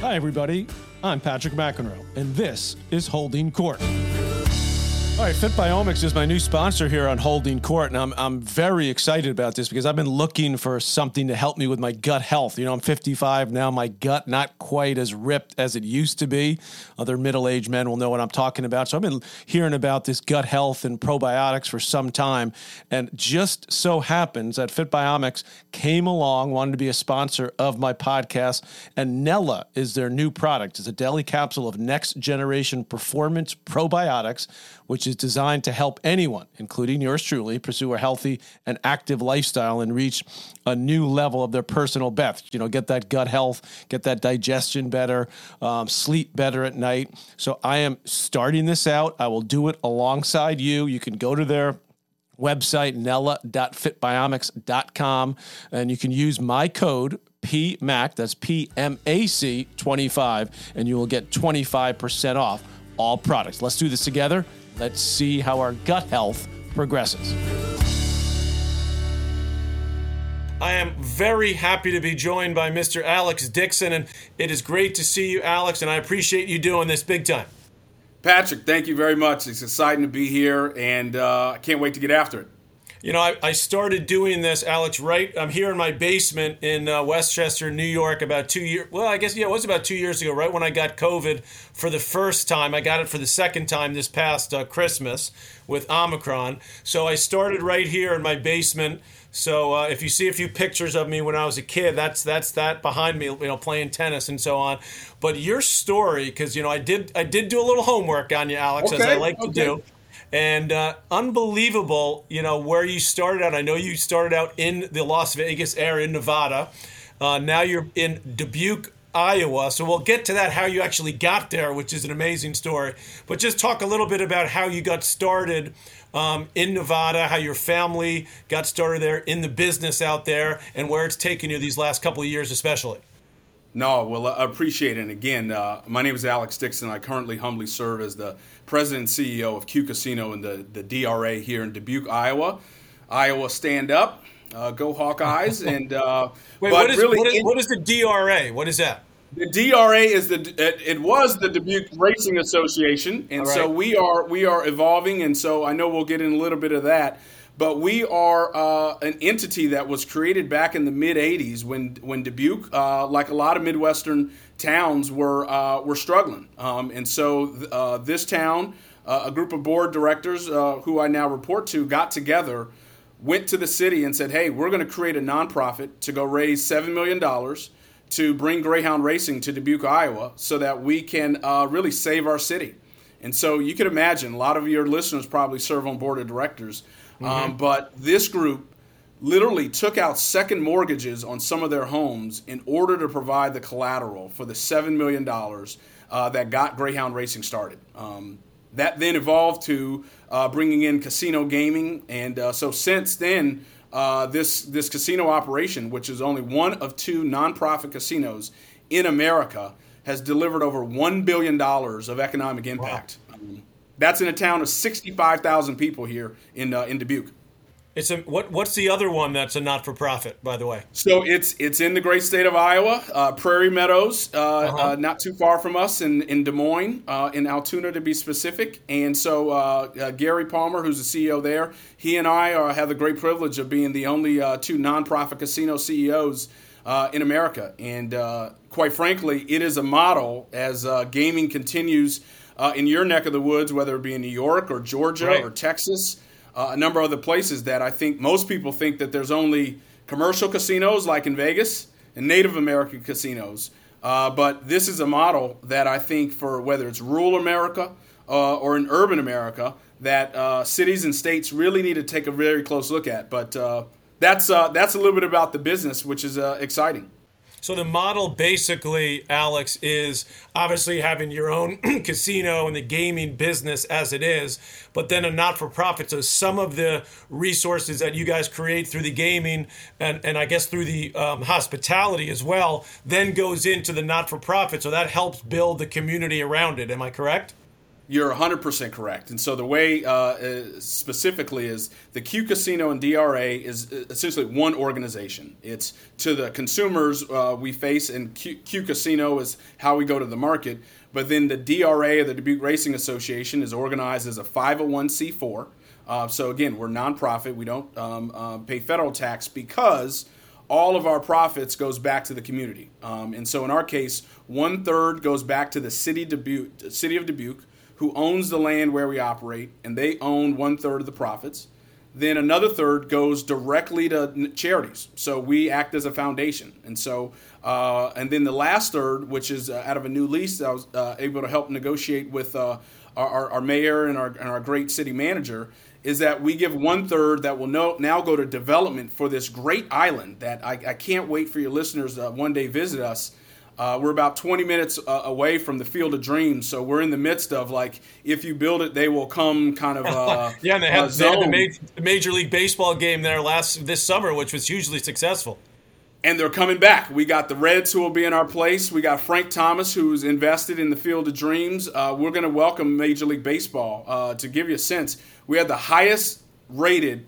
Hi, everybody. I'm Patrick McEnroe, and this is Holding Court. All right, FitBiomics is my new sponsor here on Holding Court, and I'm very excited about this because I've been looking for something to help me with my gut health. You know, I'm 55 now. My gut not quite as ripped as it used to be. Other middle-aged men will know what I'm talking about. So I've been hearing about this gut health and probiotics for some time, and just so happens that FitBiomics came along, wanted to be a sponsor of my podcast, and Nella is their new product. It's a daily capsule of next-generation performance probiotics, which is designed to help anyone, including yours truly, pursue a healthy and active lifestyle and reach a new level of their personal best. You know, get that gut health, get that digestion better, sleep better at night. So I am starting this out. I will do it alongside you. You can go to their website, nella.fitbiomics.com, and you can use my code PMAC, that's PMAC 25, and you will get 25% off all products. Let's do this together. Let's see how our gut health progresses. I am very happy to be joined by Mr. Alex Dixon, and it is great to see you, Alex, and I appreciate you doing this big time. Patrick, thank you very much. It's exciting to be here, and I can't wait to get after it. You know, I started doing this, Alex, I'm here in my basement in Westchester, New York, about 2 years. Well, I guess, it was about 2 years ago, right when I got COVID for the first time. I got it for the second time this past Christmas with Omicron. So I started right here in my basement. So if you see a few pictures of me when I was a kid, that's that behind me, playing tennis and so on. But your story, because, I did do a little homework on you, Alex, as I like to do. And unbelievable, where you started out. I know you started out in the Las Vegas area in Nevada. Now you're in Dubuque, Iowa. So we'll get to that, how you actually got there, which is an amazing story. But just talk a little bit about how you got started in Nevada, how your family got started there in the business out there, and where it's taken you these last couple of years especially. No, well, I appreciate it. And again, my name is Alex Dixon. I currently humbly serve as the president and CEO of Q Casino in the DRA here in Dubuque, Iowa. Iowa, stand up, go Hawkeyes. And wait, what is the DRA? What is that? The DRA is it was the Dubuque Racing Association, and right. So we are evolving, and so I know we'll get in a little bit of that. But we are an entity that was created back in the mid-'80s when Dubuque, like a lot of Midwestern towns, were struggling. And so this town, a group of board directors who I now report to, got together, went to the city and said, hey, we're going to create a nonprofit to go raise $7 million to bring Greyhound racing to Dubuque, Iowa, so that we can really save our city. And so you can imagine, a lot of your listeners probably serve on board of directors. But this group literally took out second mortgages on some of their homes in order to provide the collateral for the $7 million that got Greyhound Racing started. That then evolved to bringing in casino gaming. And so since then, this casino operation, which is only one of two nonprofit casinos in America, has delivered over $1 billion of economic impact. Wow. That's in a town of 65,000 people here in Dubuque. What's the other one that's a not-for-profit, by the way? So it's in the great state of Iowa, Prairie Meadows, not too far from us in Des Moines, in Altoona to be specific. And so Gary Palmer, who's the CEO there, he and I have the great privilege of being the only two nonprofit casino CEOs in America. And quite frankly, it is a model as gaming continues in your neck of the woods, whether it be in New York or Georgia right. or Texas, a number of other places that I think most people think that there's only commercial casinos like in Vegas and Native American casinos. But this is a model that I think for whether it's rural America or in urban America that cities and states really need to take a very close look at. But that's a little bit about the business, which is exciting. So the model basically, Alex, is obviously having your own casino and the gaming business as it is, but then a not-for-profit. So some of the resources that you guys create through the gaming and I guess through the hospitality as well, then goes into the not-for-profit. So that helps build the community around it. Am I correct? You're 100% correct. And so the way specifically is the Q Casino and DRA is essentially one organization. It's to the consumers we face, and Q Casino is how we go to the market. But then the DRA, or the Dubuque Racing Association, is organized as a 501c4. So again, we're nonprofit. We don't pay federal tax because all of our profits goes back to the community. And so in our case, 1/3 goes back to the city of Dubuque, who owns the land where we operate, and they own 1/3 of the profits. Then another third goes directly to charities. So we act as a foundation. And so, and then the last third, which is out of a new lease that I was able to help negotiate with our mayor and our great city manager, is that we give 1/3 that will now go to development for this great island that I can't wait for your listeners to one day visit us. We're about 20 minutes away from the Field of Dreams, so we're in the midst of, like, if you build it, they will come kind of yeah, and they had the Major League Baseball game there this summer, which was hugely successful. And they're coming back. We got the Reds who will be in our place. We got Frank Thomas, who's invested in the Field of Dreams. We're going to welcome Major League Baseball. To give you a sense, we had the highest rated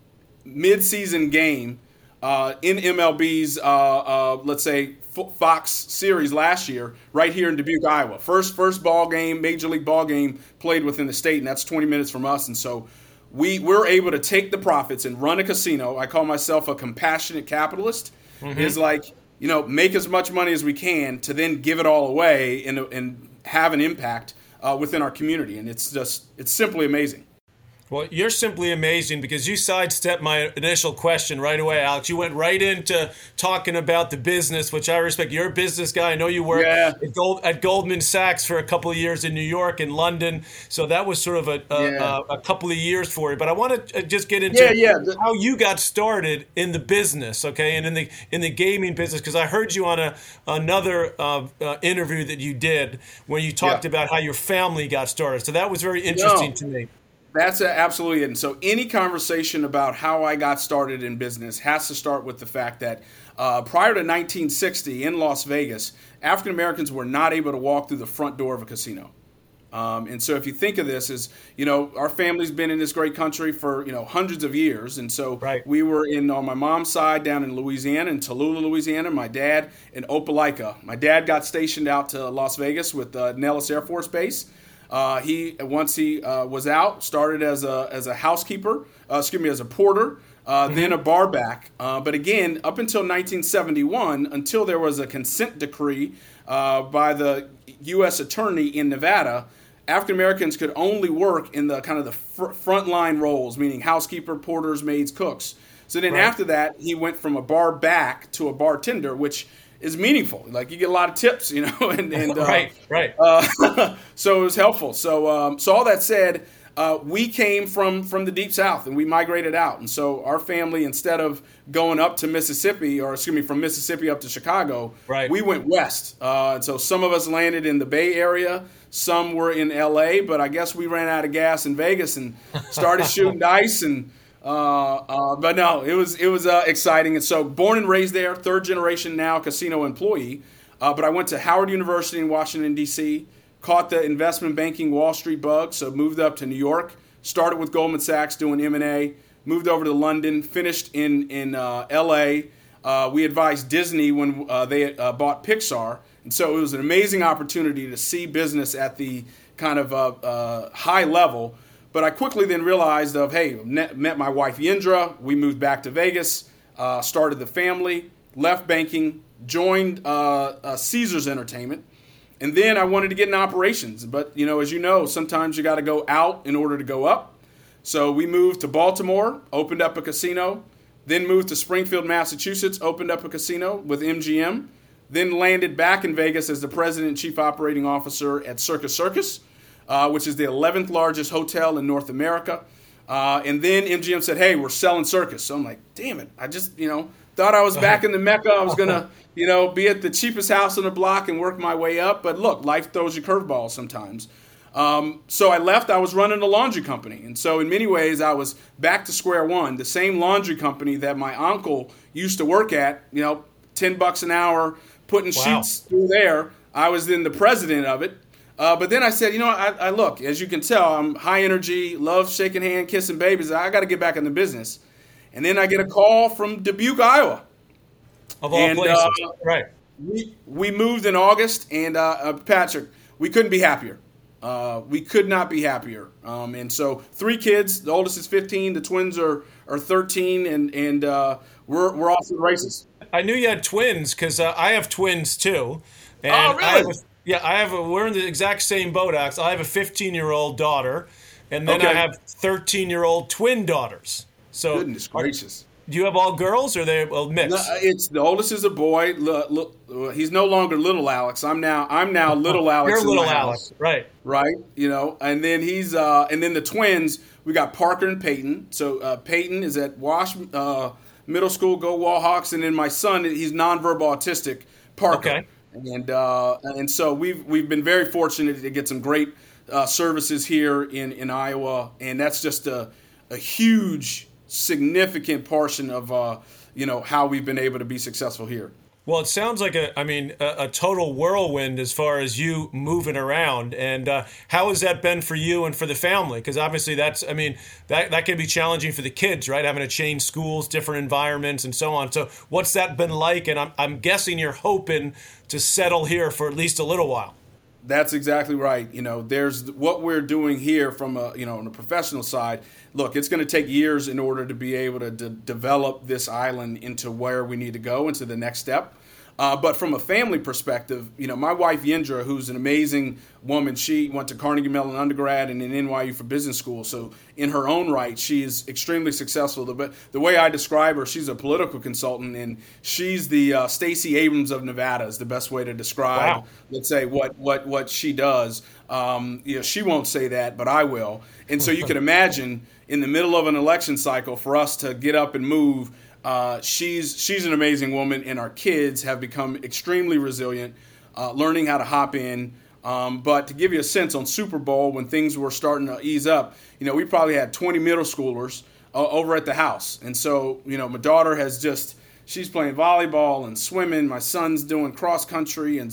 midseason game in MLB's, let's say, Fox series last year, right here in Dubuque, Iowa. First ball game, Major League ball game played within the state, and that's 20 minutes from us. And so we're able to take the profits and run a casino. I call myself a compassionate capitalist. Mm-hmm. Is like, make as much money as we can to then give it all away and have an impact within our community. And it's simply amazing. Well, you're simply amazing because you sidestepped my initial question right away, Alex. You went right into talking about the business, which I respect. You're a business guy. I know you worked at Goldman Sachs for a couple of years in New York and London. So that was sort of a couple of years for you. But I want to just get into how you got started in the business, okay, and in the gaming business, because I heard you on another interview that you did where you talked about how your family got started. So that was very interesting to me. That's absolutely it. And so any conversation about how I got started in business has to start with the fact that prior to 1960 in Las Vegas, African Americans were not able to walk through the front door of a casino. And so if you think of this as, our family's been in this great country for, hundreds of years. And so we were on my mom's side down in Louisiana, in Tallulah, Louisiana, my dad in Opelika. My dad got stationed out to Las Vegas with Nellis Air Force Base. Once he was out, started as a housekeeper, as a porter, then a bar back. But again, up until 1971, until there was a consent decree by the U.S. attorney in Nevada, African Americans could only work in the kind of the frontline roles, meaning housekeeper, porters, maids, cooks. So then after that, he went from a bar back to a bartender, which is meaningful. Like, you get a lot of tips, and right. So it was helpful. So all that said, we came from the Deep South and we migrated out. And so our family, instead of going up to Mississippi, from Mississippi up to Chicago, we went west. And so some of us landed in the Bay Area, some were in LA, but I guess we ran out of gas in Vegas and started shooting dice and but no, it was exciting. And so born and raised there, third generation now casino employee. But I went to Howard University in Washington, D.C., caught the investment banking Wall Street bug, so moved up to New York, started with Goldman Sachs doing M&A, moved over to London, finished in L.A. We advised Disney when they bought Pixar. And so it was an amazing opportunity to see business at the kind of high level. But I quickly then realized met my wife Yendra. We moved back to Vegas, started the family, left banking, joined Caesars Entertainment. And then I wanted to get in operations. But, as you know, sometimes you got to go out in order to go up. So we moved to Baltimore, opened up a casino, then moved to Springfield, Massachusetts, opened up a casino with MGM, then landed back in Vegas as the president and chief operating officer at Circus Circus, which is the 11th largest hotel in North America. And then MGM said, hey, we're selling Circus. So I'm like, damn it. I just, thought I was back in the Mecca. I was going to, be at the cheapest house on the block and work my way up. But look, life throws you curveballs sometimes. So I left. I was running a laundry company. And so in many ways, I was back to square one. The same laundry company that my uncle used to work at, $10 an hour, putting sheets through there. I was then the president of it. But then I said, I look, as you can tell, I'm high energy, love shaking hands, kissing babies. I got to get back in the business. And then I get a call from Dubuque, Iowa. Of all places. Right. We moved in August, and Patrick, we couldn't be happier. We could not be happier. And so 3 kids. The oldest is 15. The twins are 13, and we're off to the races. I knew you had twins because I have twins too. And oh, really? We're in the exact same boat, Alex. I have a 15-year-old daughter, and then I have 13-year-old twin daughters. So, goodness gracious. Do you have all girls, or are they mixed? No, it's the oldest is a boy. He's no longer little Alex. I'm now little Alex. You're little Alex, right? Right. And then he's and then the twins. We got Parker and Peyton. So Peyton is at Wash Middle School. Go Wallhawks. And then my son, he's nonverbal autistic. Parker. Okay. And so we've been very fortunate to get some great services here in Iowa, and that's just a huge, significant portion of how we've been able to be successful here. Well, it sounds like a total whirlwind as far as you moving around. And how has that been for you and for the family? Because obviously that can be challenging for the kids, right? Having to change schools, different environments, and so on. So what's that been like? And I'm guessing you're hoping to settle here for at least a little while. That's exactly right. There's what we're doing here from on the professional side. Look, it's going to take years in order to be able to develop this island into where we need to go, into the next step. But from a family perspective, my wife Yendra, who's an amazing woman, she went to Carnegie Mellon undergrad and then NYU for business school. So in her own right, she is extremely successful. But the way I describe her, she's a political consultant, and she's the Stacey Abrams of Nevada is the best way to describe, let's say, what she does. She won't say that, but I will. And so you can imagine in the middle of an election cycle for us to get up and move. She's an amazing woman, and our kids have become extremely resilient, learning how to hop in. But to give you a sense, on Super Bowl, when things were starting to ease up, we probably had 20 middle schoolers over at the house. And so, my daughter she's playing volleyball and swimming. My son's doing cross country and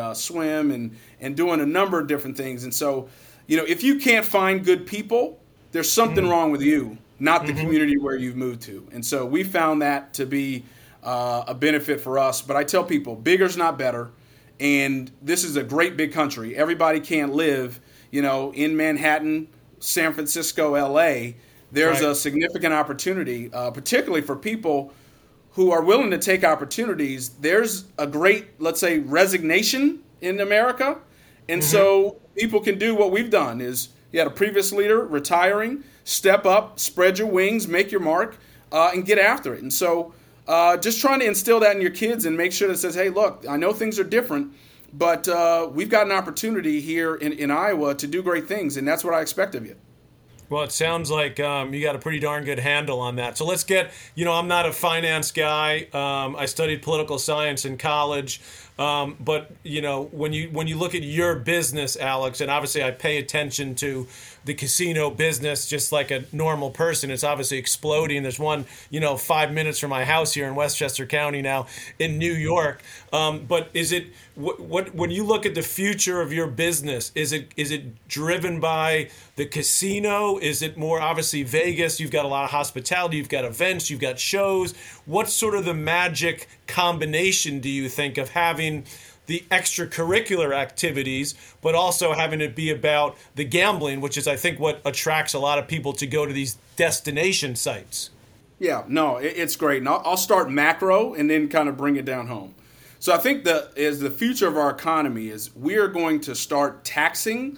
swim and doing a number of different things. And so, if you can't find good people, there's something wrong with you, not the community where you've moved to. And so we found that to be a benefit for us. But I tell people, bigger's not better. And this is a great big country. Everybody can't live, in Manhattan, San Francisco, L.A. There's a significant opportunity, particularly for people who are willing to take opportunities. There's a great, let's say, resignation in America. And so people can do what we've done is you had a previous leader retiring, step up, spread your wings, make your mark, and get after it. And so just trying to instill that in your kids and make sure that says, hey, look, I know things are different, but we've got an opportunity here in Iowa to do great things, and that's what I expect of you. Well, it sounds like you got a pretty darn good handle on that. So let's get, I'm not a finance guy. I studied political science in college. But, when you look at your business, Alex, and obviously I pay attention to the casino business just like a normal person. It's obviously exploding. There's one, 5 minutes from my house here in Westchester County now in New York. But is it when you look at the future of your business, is it driven by the casino? Is it more obviously Vegas? You've got a lot of hospitality. You've got events. You've got shows. What's sort of the magic combination, do you think, of having the extracurricular activities, but also having it be about the gambling, which is, I think, what attracts a lot of people to go to these destination sites? Yeah, no, it's great. And I'll start macro and then kind of bring it down home. So I think the future of our economy is we are going to start taxing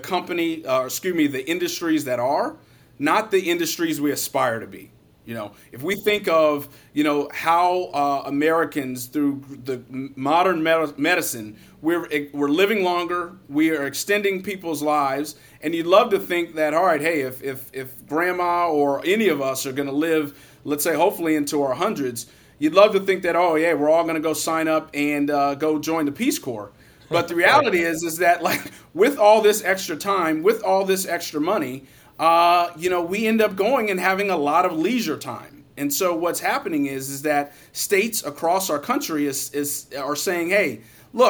the industries that are, not the industries we aspire to be. If we think of, how Americans through the modern medicine, we're living longer, we are extending people's lives, and you'd love to think that, all right, hey, if grandma or any of us are going to live, let's say, hopefully into our hundreds, you'd love to think that, oh, yeah, we're all going to go sign up and go join the Peace Corps. But the reality is that, like, with all this extra time, with all this extra money, we end up going and having a lot of leisure time. And so what's happening is that states across our country are saying, hey, look,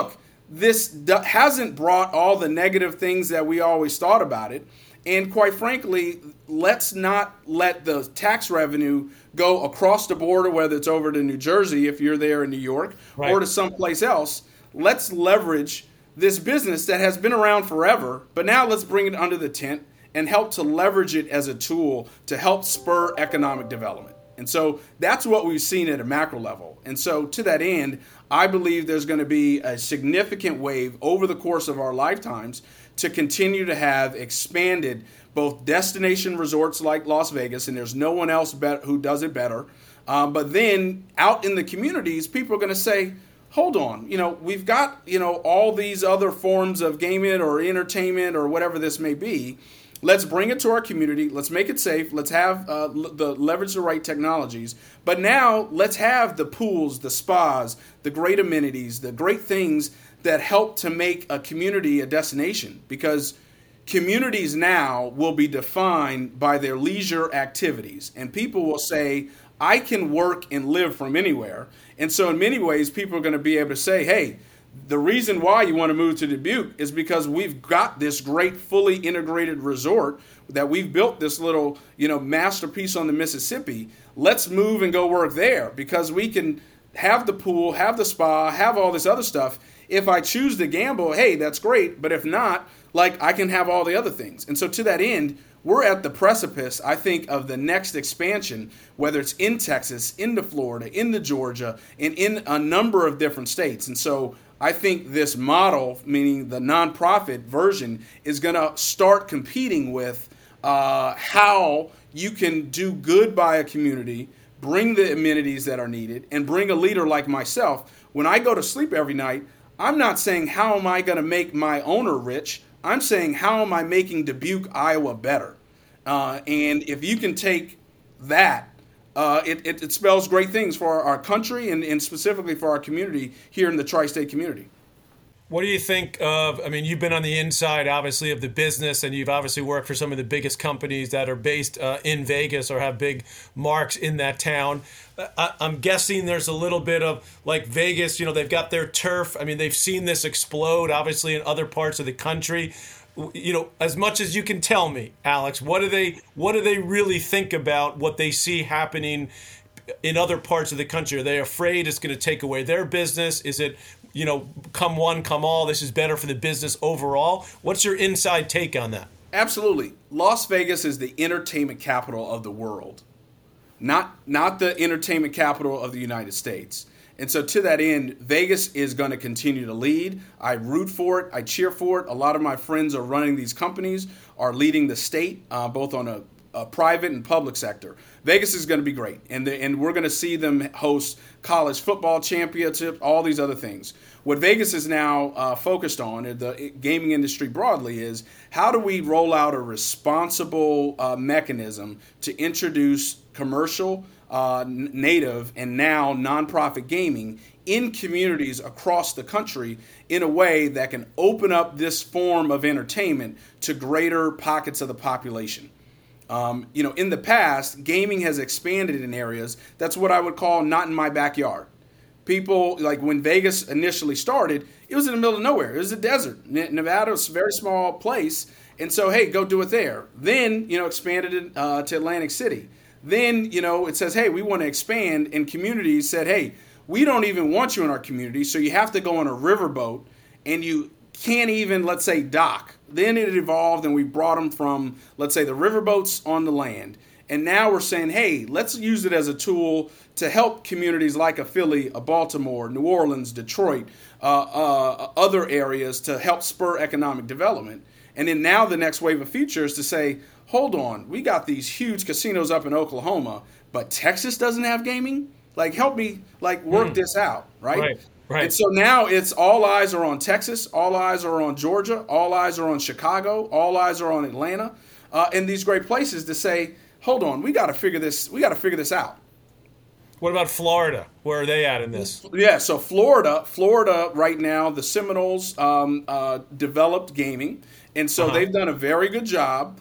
this hasn't brought all the negative things that we always thought about it. And quite frankly, let's not let the tax revenue go across the border, whether it's over to New Jersey, if you're there in New York, right, or to someplace else. Let's leverage this business that has been around forever, but now let's bring it under the tent and help to leverage it as a tool to help spur economic development. And so that's what we've seen at a macro level. And so to that end, I believe there's going to be a significant wave over the course of our lifetimes to continue to have expanded both destination resorts like Las Vegas, and there's no one else who does it better. But then out in the communities, people are going to say, hold on, we've got, all these other forms of gaming or entertainment or whatever this may be. Let's bring it to our community. Let's make it safe. Let's have leverage the right technologies. But now let's have the pools, the spas, the great amenities, the great things that help to make a community a destination. Because communities now will be defined by their leisure activities. And people will say, I can work and live from anywhere. And so in many ways, people are going to be able to say, hey, the reason why you want to move to Dubuque is because we've got this great fully integrated resort that we've built this little, masterpiece on the Mississippi. Let's move and go work there because we can have the pool, have the spa, have all this other stuff. If I choose to gamble, hey, that's great. But if not, I can have all the other things. And so to that end, we're at the precipice, I think, of the next expansion, whether it's in Texas, into Florida, into Georgia, and in a number of different states. And so I think this model, meaning the nonprofit version, is going to start competing with how you can do good by a community, bring the amenities that are needed, and bring a leader like myself. When I go to sleep every night, I'm not saying how am I going to make my owner rich. I'm saying how am I making Dubuque, Iowa better? And if you can take that, it spells great things for our country and specifically for our community here in the tri-state community. What do you think of, you've been on the inside, obviously, of the business, and you've obviously worked for some of the biggest companies that are based in Vegas or have big marks in that town. I'm guessing there's a little bit of, like Vegas, they've got their turf. They've seen this explode, obviously, in other parts of the country. As much as you can tell me, Alex, what do they really think about what they see happening in other parts of the country? Are they afraid it's going to take away their business? Is it, come one, come all, this is better for the business overall? What's your inside take on that? Absolutely. Las Vegas is the entertainment capital of the world, not the entertainment capital of the United States. And so to that end, Vegas is going to continue to lead. I root for it. I cheer for it. A lot of my friends are running these companies, are leading the state, both on a private and public sector. Vegas is going to be great. And we're going to see them host college football championship, all these other things. What Vegas is now focused on, the gaming industry broadly, is how do we roll out a responsible mechanism to introduce commercial, native, and now nonprofit gaming in communities across the country in a way that can open up this form of entertainment to greater pockets of the population. In the past, gaming has expanded in areas that's what I would call not in my backyard. People, like when Vegas initially started, it was in the middle of nowhere. It was a desert. Nevada was a very small place. And so, hey, go do it there. Then, expanded it to Atlantic City. Then, it says, hey, we want to expand. And communities said, hey, we don't even want you in our community. So you have to go on a riverboat and you can't even, let's say, dock. Then it evolved and we brought them from, let's say, the riverboats on the land. And now we're saying, hey, let's use it as a tool to help communities like a Philly, a Baltimore, New Orleans, Detroit, other areas to help spur economic development. And then now the next wave of future is to say, hold on, we got these huge casinos up in Oklahoma, but Texas doesn't have gaming? Help me, work this out, right? Right. And so now it's all eyes are on Texas, all eyes are on Georgia, all eyes are on Chicago, all eyes are on Atlanta, and these great places to say, hold on, we got to figure this out. What about Florida? Where are they at in this? Yeah, so Florida right now, the Seminoles developed gaming, and so they've done a very good job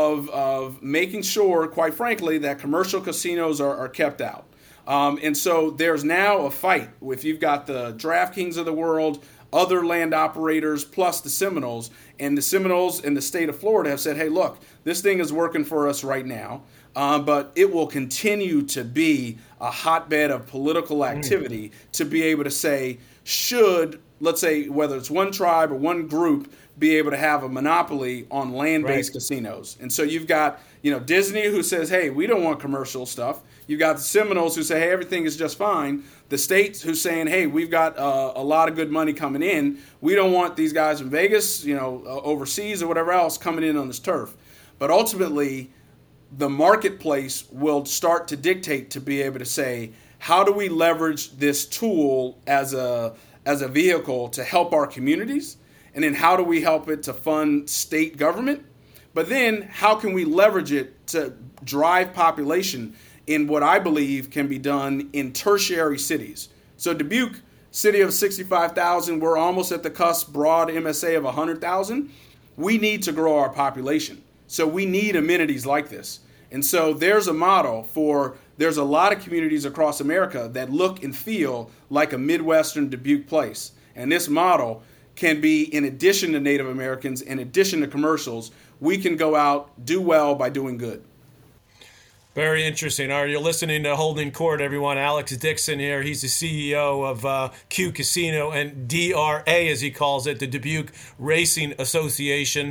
of making sure, quite frankly, that commercial casinos are kept out. And so there's now a fight. If you've got the DraftKings of the world, other land operators plus the Seminoles. And the Seminoles in the state of Florida have said, hey, look, this thing is working for us right now, but it will continue to be a hotbed of political activity to be able to say, should, let's say, whether it's one tribe or one group, be able to have a monopoly on land-based casinos. And so you've got, Disney who says, hey, we don't want commercial stuff. You've got the Seminoles who say, hey, everything is just fine. The states who's saying, hey, we've got a lot of good money coming in. We don't want these guys in Vegas, overseas or whatever else coming in on this turf. But ultimately, the marketplace will start to dictate to be able to say, how do we leverage this tool as a vehicle to help our communities? And then how do we help it to fund state government? But then how can we leverage it to drive population in what I believe can be done in tertiary cities? So Dubuque, city of 65,000, we're almost at the cusp, broad MSA of 100,000. We need to grow our population. So we need amenities like this. And so there's a model there's a lot of communities across America that look and feel like a Midwestern Dubuque place. And this model can be, in addition to Native Americans, in addition to commercials, we can go out, do well by doing good. Very interesting. All right, you're listening to Holding Court, everyone. Alex Dixon here. He's the CEO of Q Casino and DRA, as he calls it, the Dubuque Racing Association.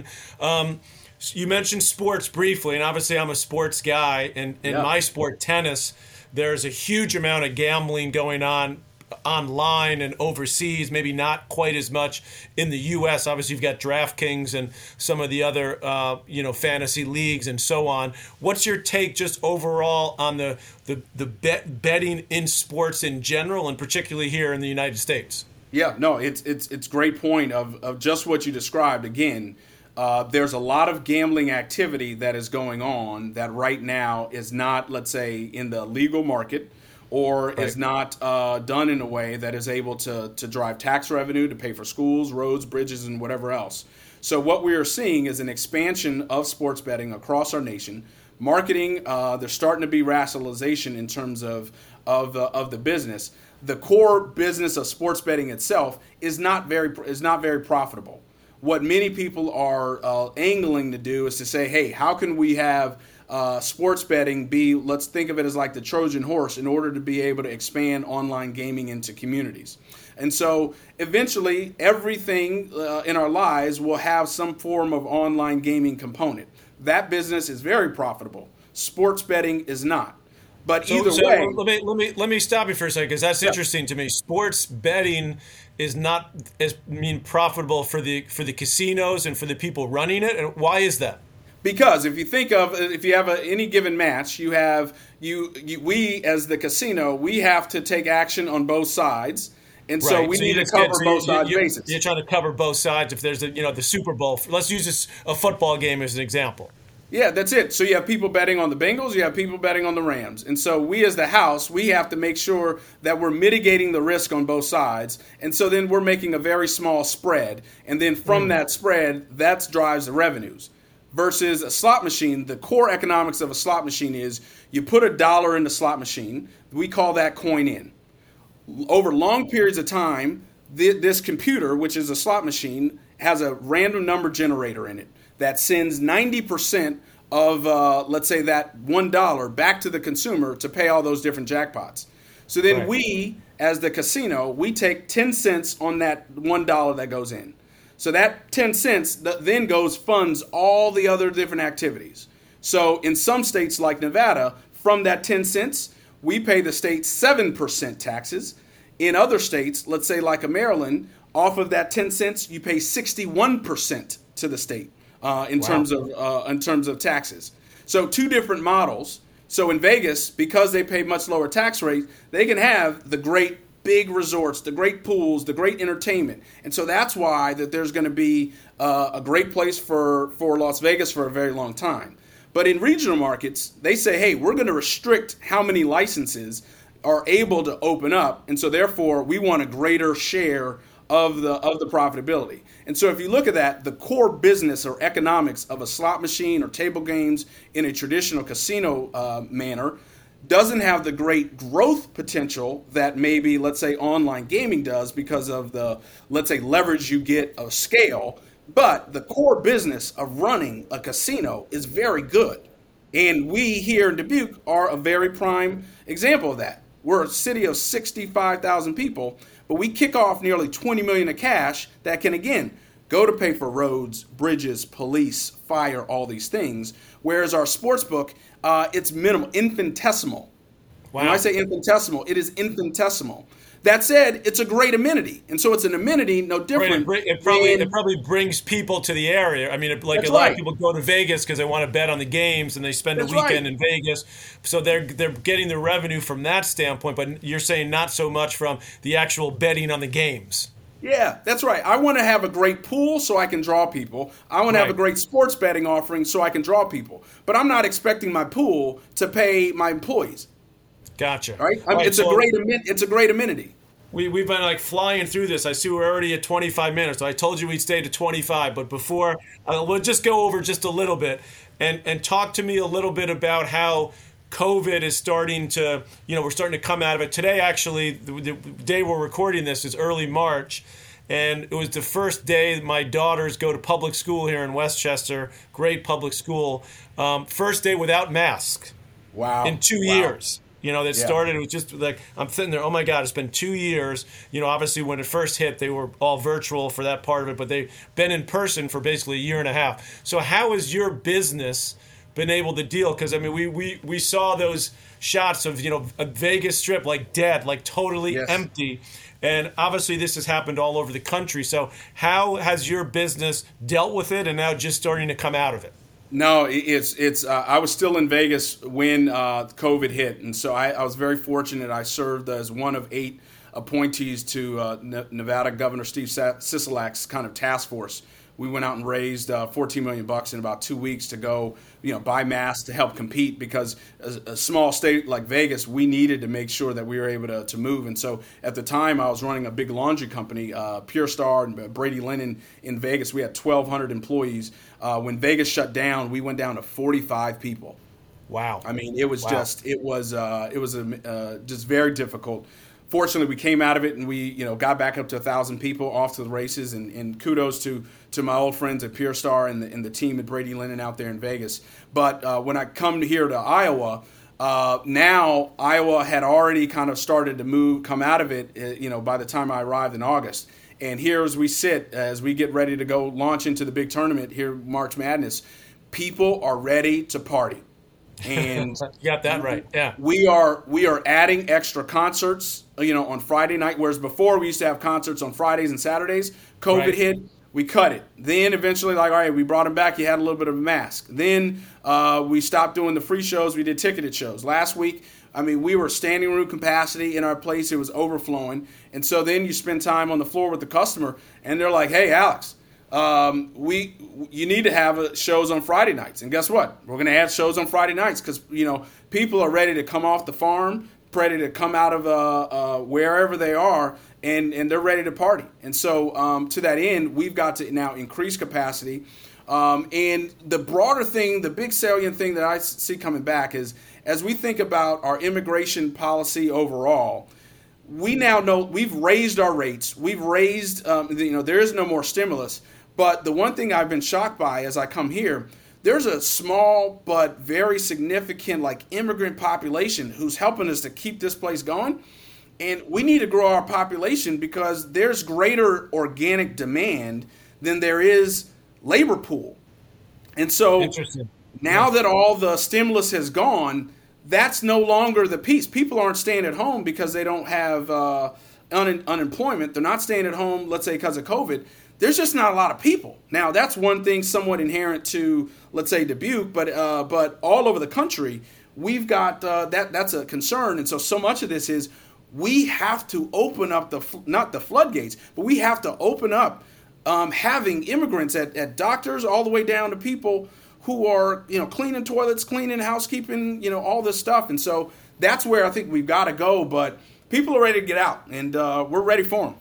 You mentioned sports briefly, and obviously I'm a sports guy. And in my sport, tennis, there's a huge amount of gambling going on online and overseas, maybe not quite as much in the U.S. Obviously, you've got DraftKings and some of the other, fantasy leagues and so on. What's your take just overall on the betting in sports in general, and particularly here in the United States? Yeah, no, it's a great point of just what you described. Again, there's a lot of gambling activity that is going on that right now is not, let's say, in the legal market, or is not done in a way that is able to drive tax revenue, to pay for schools, roads, bridges, and whatever else. So what we are seeing is an expansion of sports betting across our nation. Marketing, there's starting to be rationalization in terms of the business. The core business of sports betting itself is not very profitable. What many people are angling to do is to say, hey, how can we have sports betting be, let's think of it as like the Trojan horse in order to be able to expand online gaming into communities. And so eventually everything in our lives will have some form of online gaming component. That business is very profitable. Sports betting is not. But either way, let me stop you for a second, because that's interesting to me. Sports betting is not as profitable for the casinos and for the people running it. And why is that? Because if you have any given match, we as the casino, we have to take action on both sides. And so we need to cover both sides' bases. You're trying to cover both sides. If there's the Super Bowl, let's use a football game as an example. Yeah, that's it. So you have people betting on the Bengals, you have people betting on the Rams. And so we as the house, we have to make sure that we're mitigating the risk on both sides. And so then we're making a very small spread. And then from that spread, that drives the revenues. Versus a slot machine, the core economics of a slot machine is you put $1 in the slot machine. We call that coin in. Over long periods of time, this computer, which is a slot machine, has a random number generator in it that sends 90% of, let's say, that $1 back to the consumer to pay all those different jackpots. So then we, as the casino, we take 10 cents on that $1 that goes in. So that 10 cents then funds all the other different activities. So in some states like Nevada, from that 10 cents, we pay the state 7% taxes. In other states, let's say like a Maryland, off of that 10 cents, you pay 61% to the state in terms of taxes. So two different models. So in Vegas, because they pay much lower tax rates, they can have the great big resorts, the great pools, the great entertainment. And so that's why that there's going to be a great place for Las Vegas for a very long time. But in regional markets, they say, hey, we're going to restrict how many licenses are able to open up. And so therefore, we want a greater share of the profitability. And so if you look at that, the core business or economics of a slot machine or table games in a traditional casino manner, doesn't have the great growth potential that maybe, let's say, online gaming does because of the, let's say, leverage you get of scale. But the core business of running a casino is very good. And we here in Dubuque are a very prime example of that. We're a city of 65,000 people, but we kick off nearly $20 million of cash that can, again, go to pay for roads, bridges, police, fire, all these things. Whereas our sports book, it's minimal, infinitesimal. Wow. When I say infinitesimal, it is infinitesimal. That said, it's a great amenity, and so it's an amenity no different. Right. It probably brings people to the area. I mean, a lot of people go to Vegas because they want to bet on the games, and they spend a weekend in Vegas. So they're getting the revenue from that standpoint. But you're saying not so much from the actual betting on the games. Yeah, that's right. I want to have a great pool so I can draw people. I want to have a great sports betting offering so I can draw people. But I'm not expecting my pool to pay my employees. Gotcha. Right? It's a great amenity. We've been like flying through this. I see we're already at 25 minutes. So I told you we'd stay to 25, but before we'll just go over just a little bit and talk to me a little bit about how COVID is starting to, we're starting to come out of it. Today, actually, the day we're recording this is early March, and it was the first day that my daughters go to public school here in Westchester, great public school, first day without masks. Wow. In 2 years. Started, it was just like, I'm sitting there, oh my God, it's been 2 years. Obviously when it first hit, they were all virtual for that part of it, but they've been in person for basically a year and a half. So how has your business been able to deal? Because, I mean, we saw those shots of, a Vegas Strip, like dead, like totally empty. And obviously this has happened all over the country. So how has your business dealt with it and now just starting to come out of it? No, it's. I was still in Vegas when COVID hit, and so I was very fortunate. I served as one of 8 appointees to Nevada Governor Steve Sisolak's kind of task force. We went out and raised $14 million in about 2 weeks to go, buy masks to help compete, because a small state like Vegas, we needed to make sure that we were able to move. And so at the time, I was running a big laundry company, Pure Star and Brady Linen in Vegas. We had 1,200 employees. When Vegas shut down, we went down to 45 people. Wow. I mean, it was just very difficult. Fortunately, we came out of it and we, got back up to 1,000 people, off to the races, and kudos to my old friends at Pure Star and the team at Brady Linen out there in Vegas. But when I come here to Iowa, now Iowa had already kind of started to come out of it, by the time I arrived in August. And here as we sit, as we get ready to go launch into the big tournament here, March Madness, people are ready to party. And you got that right. Yeah. We are adding extra concerts, on Friday night, whereas before we used to have concerts on Fridays and Saturdays. COVID hit, we cut it. Then eventually, all right, we brought them back. You had a little bit of a mask. Then we stopped doing the free shows. We did ticketed shows. Last week, we were standing room capacity in our place. It was overflowing. And so then you spend time on the floor with the customer, and they're like, hey, Alex, you need to have shows on Friday nights. And guess what? We're going to add shows on Friday nights because, people are ready to come off the farm, ready to come out of wherever they are, and they're ready to party. And so to that end, we've got to now increase capacity. And the broader thing, the big salient thing that I see coming back is, as we think about our immigration policy overall, we now know we've raised our rates. We've raised, there is no more stimulus. But the one thing I've been shocked by as I come here, there's a small but very significant immigrant population who's helping us to keep this place going. And we need to grow our population because there's greater organic demand than there is labor pool. And so now that all the stimulus has gone, that's no longer the piece. People aren't staying at home because they don't have unemployment. They're not staying at home, let's say, because of COVID. There's just not a lot of people. Now, that's one thing somewhat inherent to, let's say, Dubuque, but all over the country, we've got that's a concern. And so much of this is we have to open up not the floodgates, but we have to open up having immigrants at doctors all the way down to people who are, cleaning toilets, cleaning housekeeping, all this stuff. And so that's where I think we've got to go. But people are ready to get out, and we're ready for them.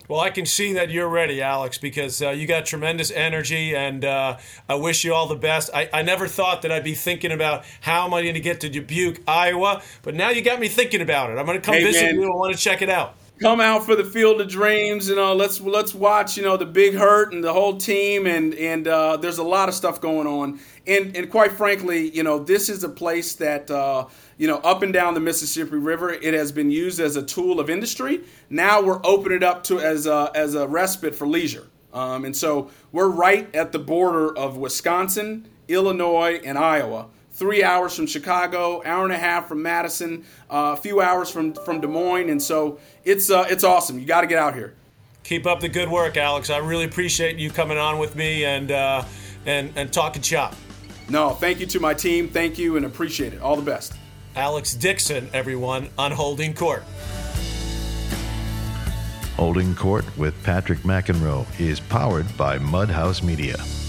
Well, I can see that you're ready, Alex, because you got tremendous energy, and I wish you all the best. I never thought that I'd be thinking about how am I going to get to Dubuque, Iowa, but now you got me thinking about it. I'm going to come visit you. I want to check it out. Come out for the Field of Dreams. Let's watch. The Big Hurt and the whole team, and there's a lot of stuff going on. And quite frankly, this is a place that up and down the Mississippi River, it has been used as a tool of industry. Now we're opening it up to as a respite for leisure. And so we're right at the border of Wisconsin, Illinois, and Iowa. 3 hours from Chicago, hour and a half from Madison, a few hours from Des Moines, and so it's awesome. You got to get out here. Keep up the good work, Alex. I really appreciate you coming on with me and talking shop. No, thank you to my team. Thank you and appreciate it. All the best. Alex Dixon, everyone, on Holding Court. Holding Court with Patrick McEnroe is powered by Mudhouse Media.